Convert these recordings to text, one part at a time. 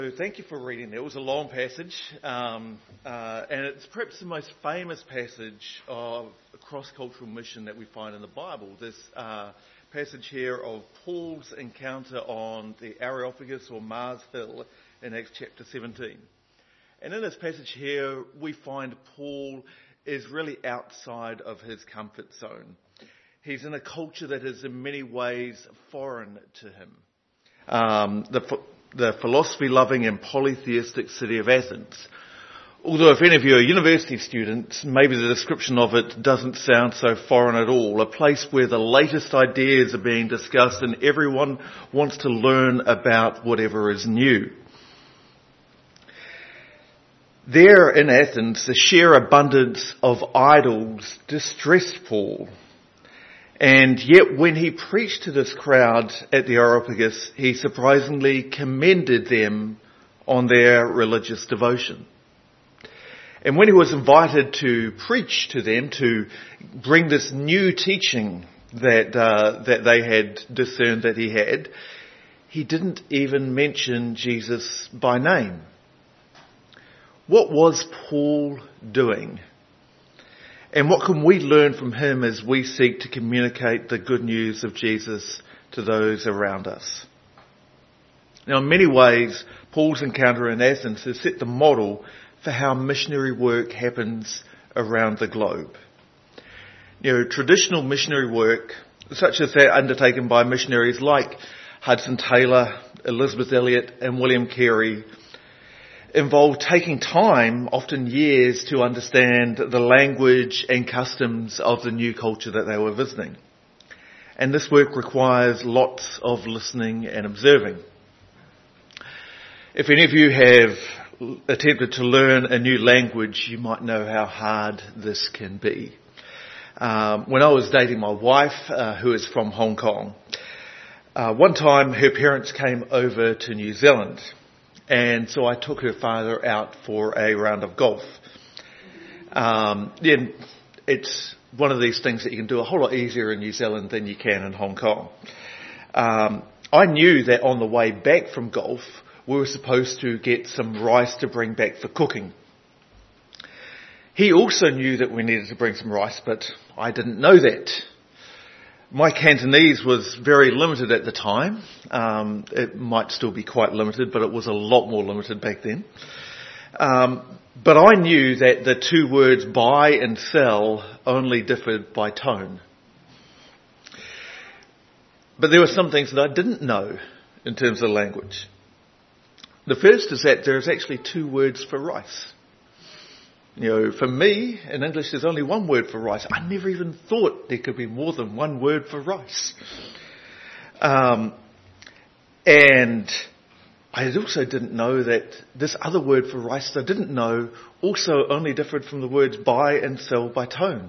So thank you for reading there. It was a long passage, and it's perhaps the most famous passage of a cross-cultural mission that we find in the Bible. This passage here of Paul's encounter on the Areopagus or Mars Hill in Acts chapter 17. And in this passage here, we find Paul is really outside of his comfort zone. He's in a culture that is in many ways foreign to him. The philosophy-loving and polytheistic city of Athens. Although if any of you are university students, maybe the description of it doesn't sound so foreign at all. A place where the latest ideas are being discussed and everyone wants to learn about whatever is new. There in Athens, the sheer abundance of idols distressed Paul. And yet when he preached to this crowd at the Areopagus, he surprisingly commended them on their religious devotion. And when he was invited to preach to them, to bring this new teaching that they had discerned that he had, he didn't even mention Jesus by name. What was Paul doing? And what can we learn from him as we seek to communicate the good news of Jesus to those around us? Now, in many ways, Paul's encounter in Athens has set the model for how missionary work happens around the globe. Traditional missionary work, such as that undertaken by missionaries like Hudson Taylor, Elizabeth Elliot, and William Carey, involved taking time, often years, to understand the language and customs of the new culture that they were visiting. And this work requires lots of listening and observing. If any of you have attempted to learn a new language, you might know how hard this can be. When I was dating my wife, who is from Hong Kong, one time her parents came over to New Zealand. And so I took her father out for a round of golf. Then it's one of these things that you can do a whole lot easier in New Zealand than you can in Hong Kong. I knew that on the way back from golf, we were supposed to get some rice to bring back for cooking. He also knew that we needed to bring some rice, but I didn't know that. My Cantonese was very limited at the time. It might still be quite limited, but it was a lot more limited back then. But I knew that the two words buy and sell only differed by tone. But there were some things that I didn't know in terms of language. The first is that there's actually two words for rice. For me, in English, there's only one word for rice. I never even thought there could be more than one word for rice. And I also didn't know that this other word for rice that I didn't know also only differed from the words buy and sell by tone.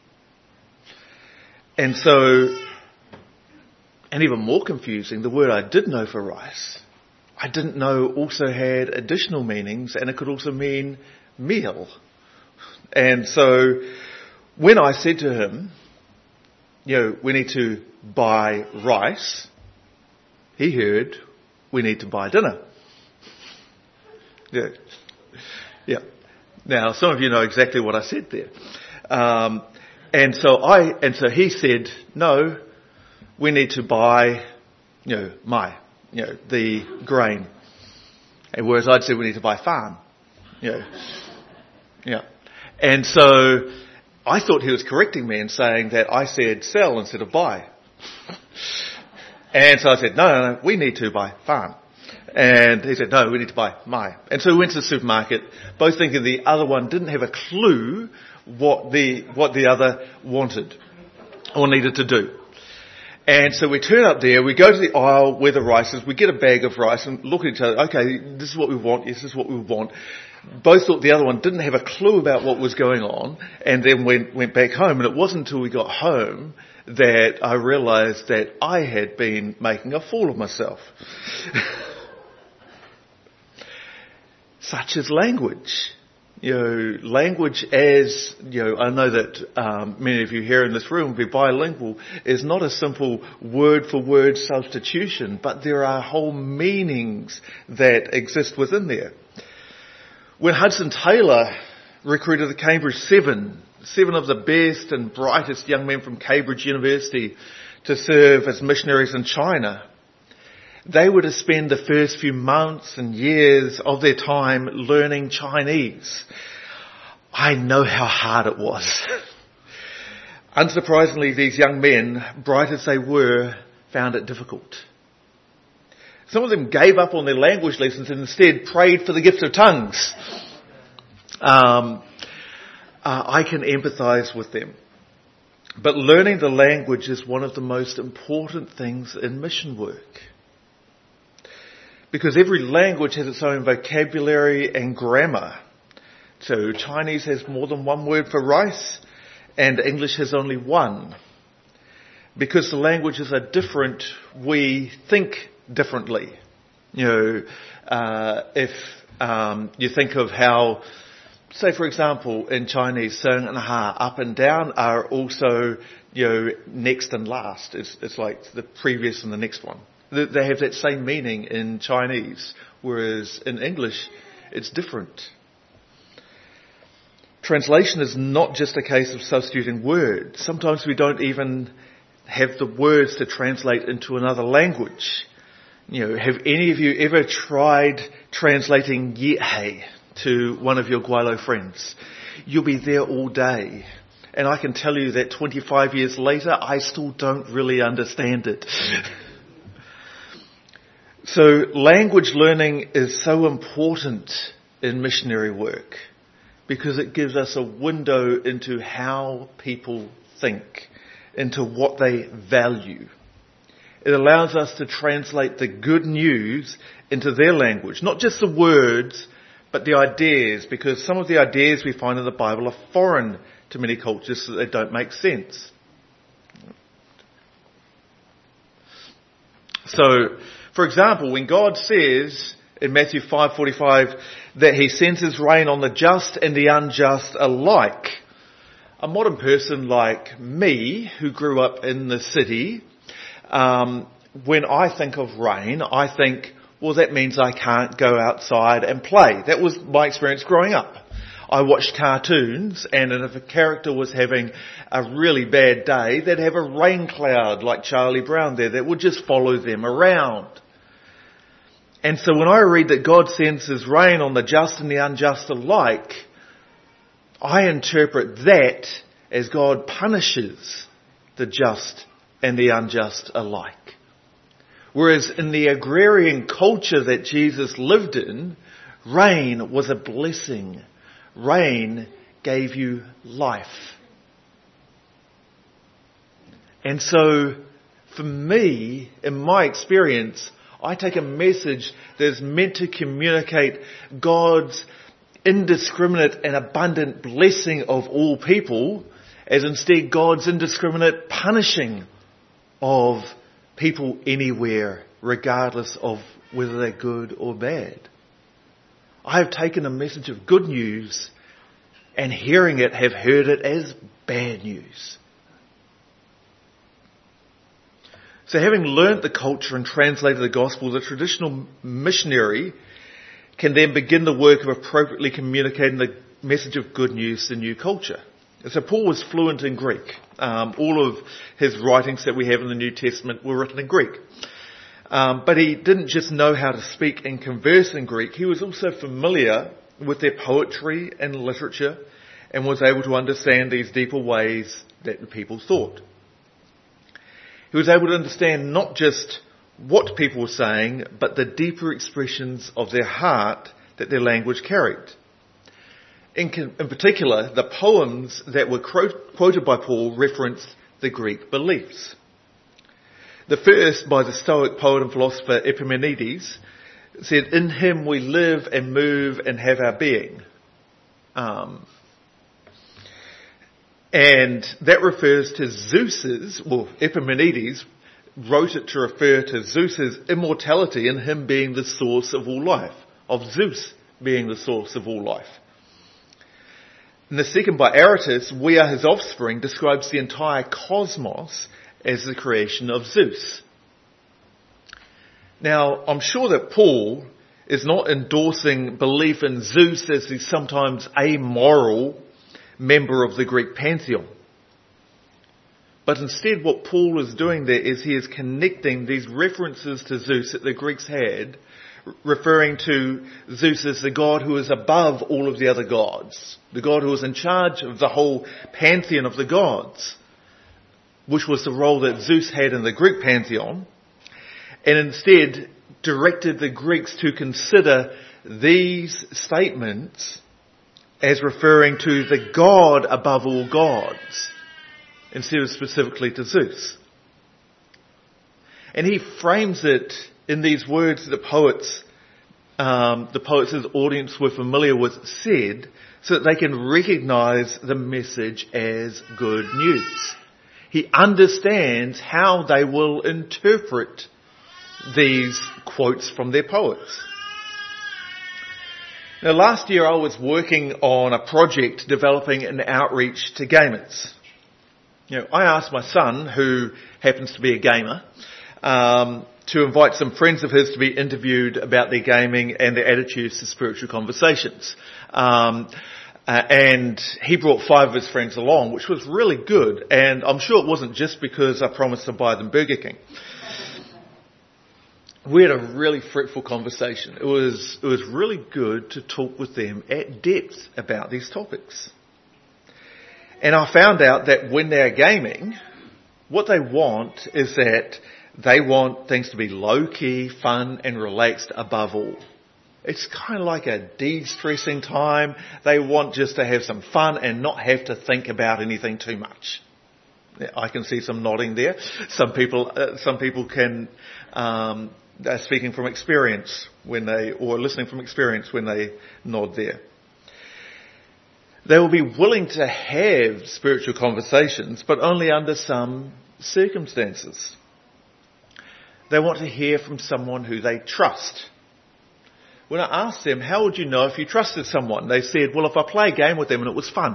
And even more confusing, the word I did know for rice, I didn't know also had additional meanings, and it could also mean meal. And so when I said to him, we need to buy rice, he heard, we need to buy dinner. Yeah. Now, some of you know exactly what I said there. And so he said, no, we need to buy, the grain. And whereas I'd said we need to buy farm. Yeah. And so I thought he was correcting me and saying that I said sell instead of buy. And so I said, no, we need to buy farm. And he said, no, we need to buy my. And so we went to the supermarket, both thinking the other one didn't have a clue what the other wanted or needed to do. And so we turn up there, we go to the aisle where the rice is, we get a bag of rice and look at each other, okay, this is what we want, yes, this is what we want. Both thought the other one didn't have a clue about what was going on, and then went back home. And it wasn't until we got home that I realised that I had been making a fool of myself. Such is language. Language as, I know that many of you here in this room will be bilingual, is not a simple word-for-word substitution, but there are whole meanings that exist within there. When Hudson Taylor recruited the Cambridge seven of the best and brightest young men from Cambridge University to serve as missionaries in China, they were to spend the first few months and years of their time learning Chinese. I know how hard it was. Unsurprisingly, these young men, bright as they were, found it difficult. Some of them gave up on their language lessons and instead prayed for the gift of tongues. I can empathise with them. But learning the language is one of the most important things in mission work. Because every language has its own vocabulary and grammar. So Chinese has more than one word for rice, and English has only one. Because the languages are different, we think differently. If you think of how, say for example, in Chinese, seng and ha, up and down, are also, next and last. It's like the previous and the next one. They have that same meaning in Chinese, whereas in English, it's different. Translation is not just a case of substituting words. Sometimes we don't even have the words to translate into another language. Have any of you ever tried translating "ye" to one of your Guaylo friends? You'll be there all day. And I can tell you that 25 years later, I still don't really understand it. So language learning is so important in missionary work because it gives us a window into how people think, into what they value. It allows us to translate the good news into their language, not just the words, but the ideas, because some of the ideas we find in the Bible are foreign to many cultures, so they don't make sense. So, for example, when God says in Matthew 5:45 that he sends his rain on the just and the unjust alike, a modern person like me, who grew up in the city, when I think of rain, I think, well, that means I can't go outside and play. That was my experience growing up. I watched cartoons, and if a character was having a really bad day, they'd have a rain cloud like Charlie Brown there that would just follow them around. And so when I read that God sends his rain on the just and the unjust alike, I interpret that as God punishes the just and the unjust alike. Whereas in the agrarian culture that Jesus lived in, rain was a blessing. Rain gave you life. And so, for me, in my experience, I take a message that is meant to communicate God's indiscriminate and abundant blessing of all people, as instead God's indiscriminate punishing of people anywhere, regardless of whether they're good or bad. I have taken a message of good news and hearing it have heard it as bad news. So having learnt the culture and translated the gospel, the traditional missionary can then begin the work of appropriately communicating the message of good news to the new culture. So Paul was fluent in Greek. All of his writings that we have in the New Testament were written in Greek. But he didn't just know how to speak and converse in Greek. He was also familiar with their poetry and literature and was able to understand these deeper ways that the people thought. He was able to understand not just what people were saying, but the deeper expressions of their heart that their language carried. In particular, the poems that were quoted by Paul referenced the Greek beliefs. The first, by the Stoic poet and philosopher Epimenides, said, "In him we live and move and have our being." And that refers to Zeus's, well, Epimenides wrote it to refer to Zeus's immortality and him being the source of all life, of Zeus being the source of all life. And the second by Aratus, we are his offspring, describes the entire cosmos as the creation of Zeus. Now, I'm sure that Paul is not endorsing belief in Zeus as the sometimes amoral member of the Greek pantheon. But instead what Paul is doing there is he is connecting these references to Zeus that the Greeks had, referring to Zeus as the god who is above all of the other gods, the god who is in charge of the whole pantheon of the gods, which was the role that Zeus had in the Greek pantheon, and instead directed the Greeks to consider these statements as referring to the god above all gods, instead of specifically to Zeus. And he frames it in these words that the poets his audience were familiar with said, so that they can recognize the message as good news. He understands how they will interpret these quotes from their poets. Now, last year I was working on a project developing an outreach to gamers. I asked my son, who happens to be a gamer, to invite some friends of his to be interviewed about their gaming and their attitudes to spiritual conversations. And he brought 5 of his friends along, which was really good. And I'm sure it wasn't just because I promised to buy them Burger King. We had a really fruitful conversation. It was really good to talk with them at depth about these topics. And I found out that when they're gaming, what they want is that they want things to be low-key, fun and relaxed above all. It's kind of like a de-stressing time. They want just to have some fun and not have to think about anything too much. I can see some nodding there. Some people can, they're speaking from experience or listening from experience when they nod there. They will be willing to have spiritual conversations, but only under some circumstances. They want to hear from someone who they trust. When I asked them, how would you know if you trusted someone? They said, well, if I play a game with them and it was fun.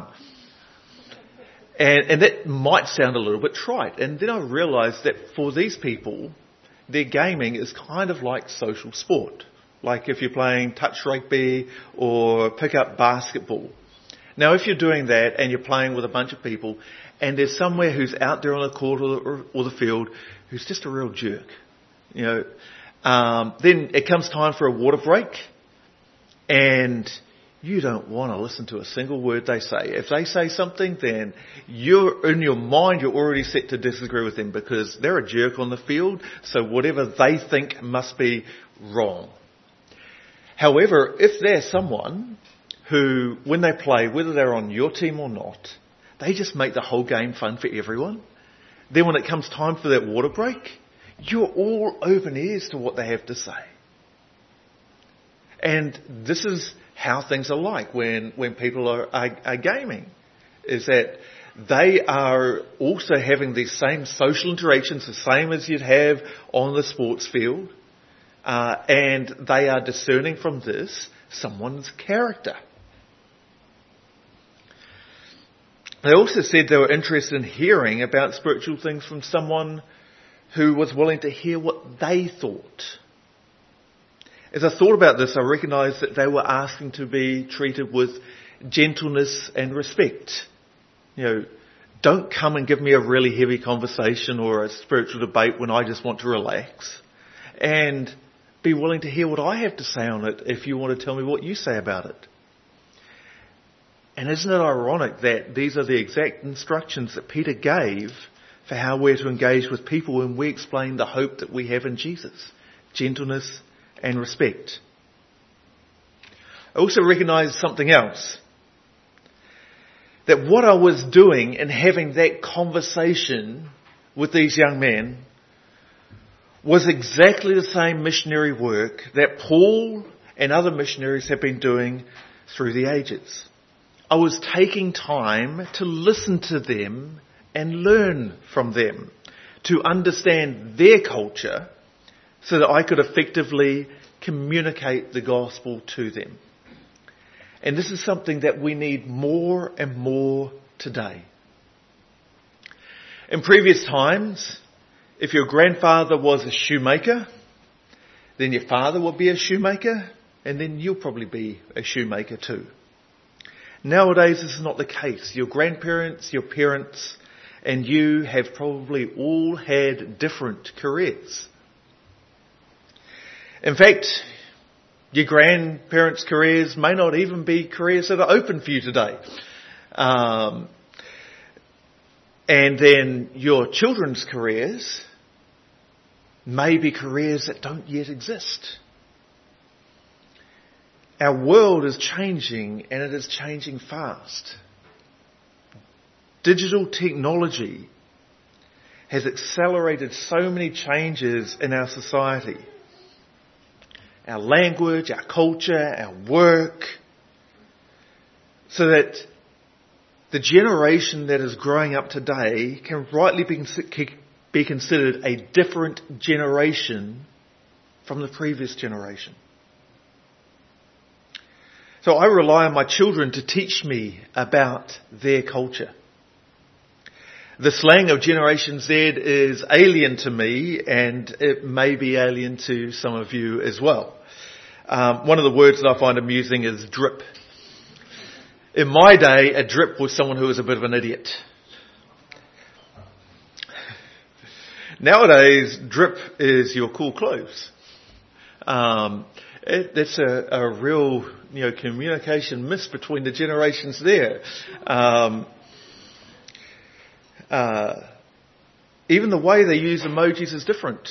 And that might sound a little bit trite. And then I realised that for these people, their gaming is kind of like social sport. Like if you're playing touch rugby or pick up basketball. Now, if you're doing that and you're playing with a bunch of people and there's somewhere who's out there on the court or the field who's just a real jerk, then it comes time for a water break and you don't want to listen to a single word they say. If they say something, then in your mind, you're already set to disagree with them because they're a jerk on the field, so whatever they think must be wrong. However, if they're someone who, when they play, whether they're on your team or not, they just make the whole game fun for everyone, then when it comes time for that water break, you're all open ears to what they have to say. And this is how things are like when people are gaming, is that they are also having these same social interactions, the same as you'd have on the sports field, and they are discerning from this someone's character. They also said they were interested in hearing about spiritual things from someone who was willing to hear what they thought. As I thought about this, I recognised that they were asking to be treated with gentleness and respect. Don't come and give me a really heavy conversation or a spiritual debate when I just want to relax. And be willing to hear what I have to say on it if you want to tell me what you say about it. And isn't it ironic that these are the exact instructions that Peter gave for how we're to engage with people when we explain the hope that we have in Jesus? Gentleness and respect. I also recognise something else. That what I was doing in having that conversation with these young men was exactly the same missionary work that Paul and other missionaries have been doing through the ages. I was taking time to listen to them and learn from them, to understand their culture so that I could effectively communicate the gospel to them. And this is something that we need more and more today. In previous times, if your grandfather was a shoemaker, then your father would be a shoemaker, and then you'll probably be a shoemaker too. Nowadays, this is not the case. Your grandparents, your parents, and you have probably all had different careers. In fact, your grandparents' careers may not even be careers that are open for you today. And then your children's careers may be careers that don't yet exist. Our world is changing, and it is changing fast. Digital technology has accelerated so many changes in our society. Our language, our culture, our work, so that the generation that is growing up today can rightly be considered a different generation from the previous generation. So I rely on my children to teach me about their culture. The slang of Generation Z is alien to me, and it may be alien to some of you as well. One of the words that I find amusing is drip. In my day, a drip was someone who was a bit of an idiot. Nowadays, drip is your cool clothes. That's a real, communication miss between the generations there. Even the way they use emojis is different.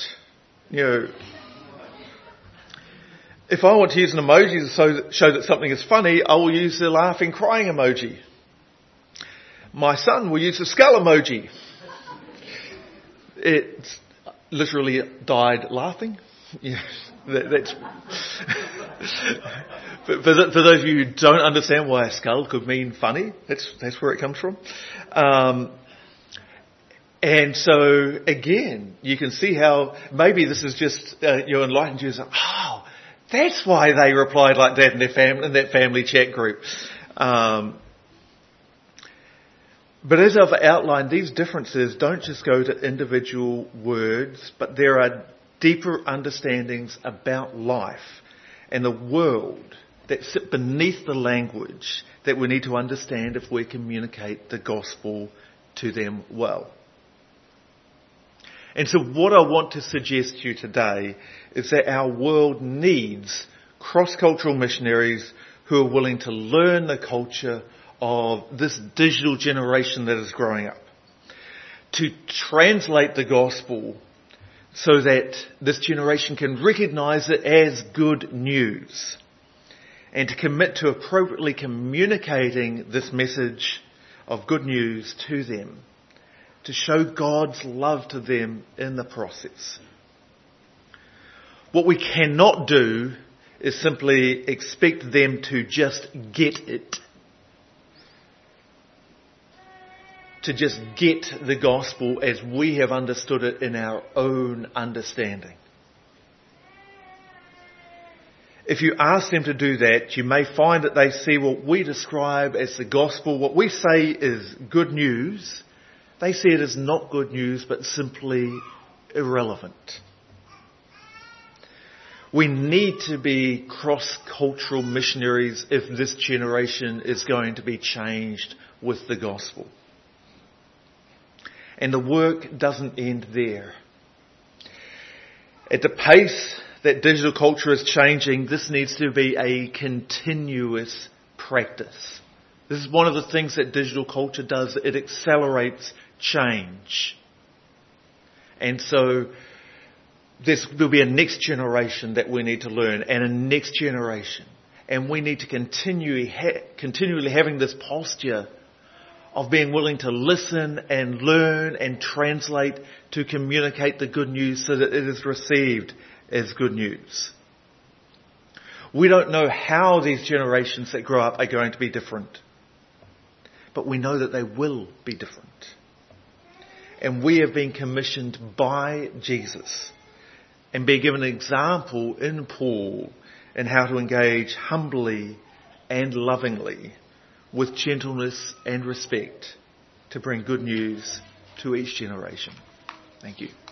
If I want to use an emoji to show that something is funny, I will use the laughing, crying emoji. My son will use the skull emoji. It's literally died laughing. Yeah, that's. For those of you who don't understand why a skull could mean funny, that's where it comes from. And so again, you can see how maybe this is just enlightened you. Oh, that's why they replied like that in that family chat group. But as I've outlined, these differences don't just go to individual words, but there are deeper understandings about life and the world that sit beneath the language that we need to understand if we communicate the gospel to them well. And so what I want to suggest to you today is that our world needs cross-cultural missionaries who are willing to learn the culture of this digital generation that is growing up, to translate the gospel so that this generation can recognize it as good news, and to commit to appropriately communicating this message of good news to them, to show God's love to them in the process. What we cannot do is simply expect them to just get it. To just get the gospel as we have understood it in our own understanding. If you ask them to do that, you may find that they see what we describe as the gospel, what we say is good news. They see it as not good news, but simply irrelevant. We need to be cross-cultural missionaries if this generation is going to be changed with the gospel. And the work doesn't end there. At the pace that digital culture is changing, this needs to be a continuous practice. This is one of the things that digital culture does. It accelerates change. And so there'll be a next generation that we need to learn, and a next generation. And we need to continually having this posture of being willing to listen and learn and translate to communicate the good news so that it is received as good news. We don't know how these generations that grow up are going to be different, but we know that they will be different. And we have been commissioned by Jesus and be given an example in Paul in how to engage humbly and lovingly, with gentleness and respect, to bring good news to each generation. Thank you.